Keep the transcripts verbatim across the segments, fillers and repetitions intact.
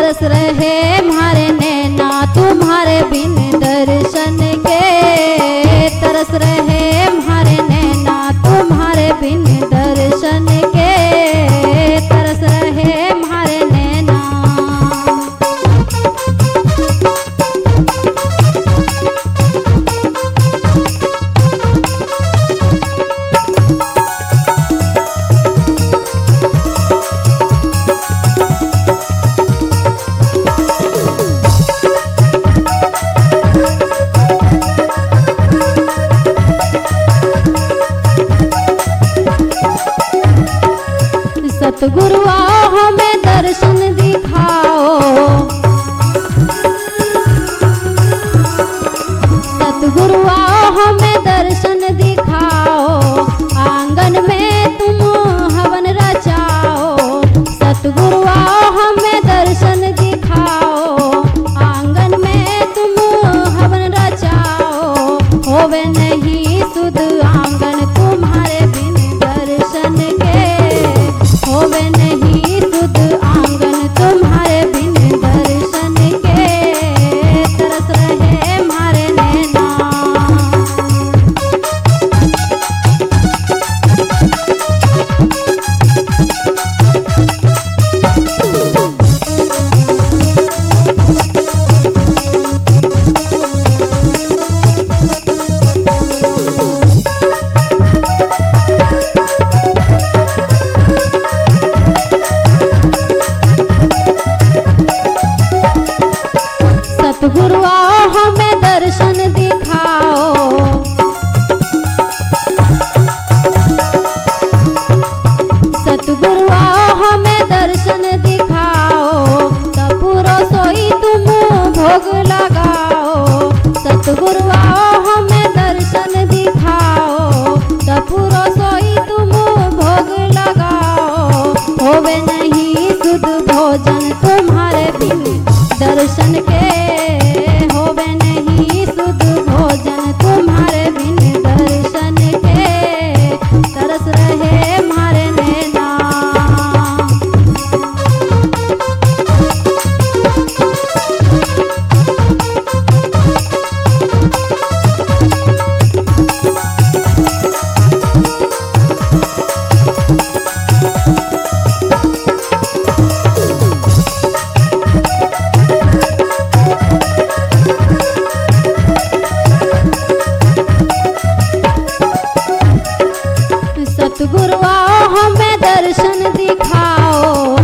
तरस रहे मारे नैना तुम्हारे बिन दर्शन के। तरस रहे मारे नैना तुम्हारे बिन दर्शन के। तरस रहे मारे नैना। सतगुरु आओ हमें दर्शन दिखाओ। सतगुरु आओ हमें दर्शन दिखाओ। आंगन में तुम हवन रचाओ। सतगुरु आओ हमें दर्शन दिखाओ। आंगन में तुम हवन रचाओ। होवे नहीं सुध आंगन तुम्हारे बिन दर्शन के। होवे नहीं सुध आंगन तुम्हारे बिन दर्शन के। तरस रहे मारे नैना। सतगुरु आओ हमें दर्शन दिखाओ। सतगुरु आओ हमें दर्शन दिखाओ। तपुरो सोई तुम भोग लगाओ। सतगुरु आओ हमें दर्शन दिखाओ। तपुरो सोई तुम भोग लगाओ। होवे नहीं सुध भोजन तुम्हारे बिन दर्शन के। होवे नहीं सुध भोजन तुम्हारे बिन दर्शन के। तरस रहे मारे नैना। सतगुरु आओ हमें दर्शन दिखाओ।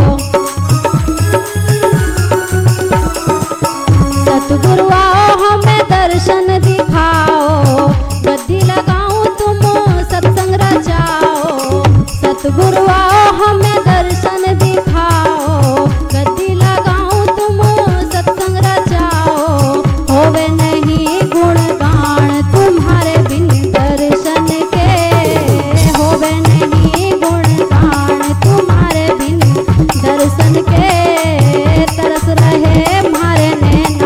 सतगुरु आओ हमें दर्शन दिखाओ। गद्दी लगाऊं तुम सत्संग रचाओ। सतगुरु आओ हमें दर्शन दिखाओ। गद्दी लगाऊं तुम सत्संग रचाओ। होवे नहीं गुणगान तुम्हारे बिन दर्शन के। होवे नहीं गुणगान तुम्हारे बिन दर्शन के। तरस रहे मारे नैना।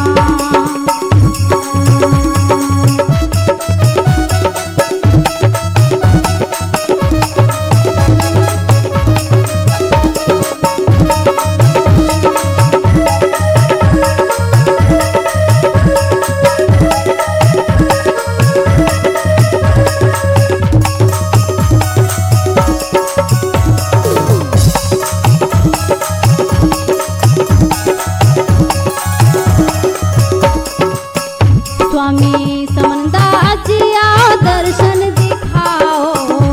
स्वामी समनदास जी आओ दर्शन दिखाओ।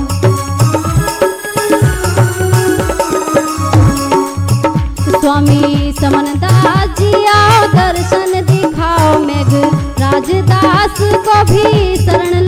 स्वामी समनदास जी आओ दर्शन दिखाओ। मेघ राजदास को भी शरण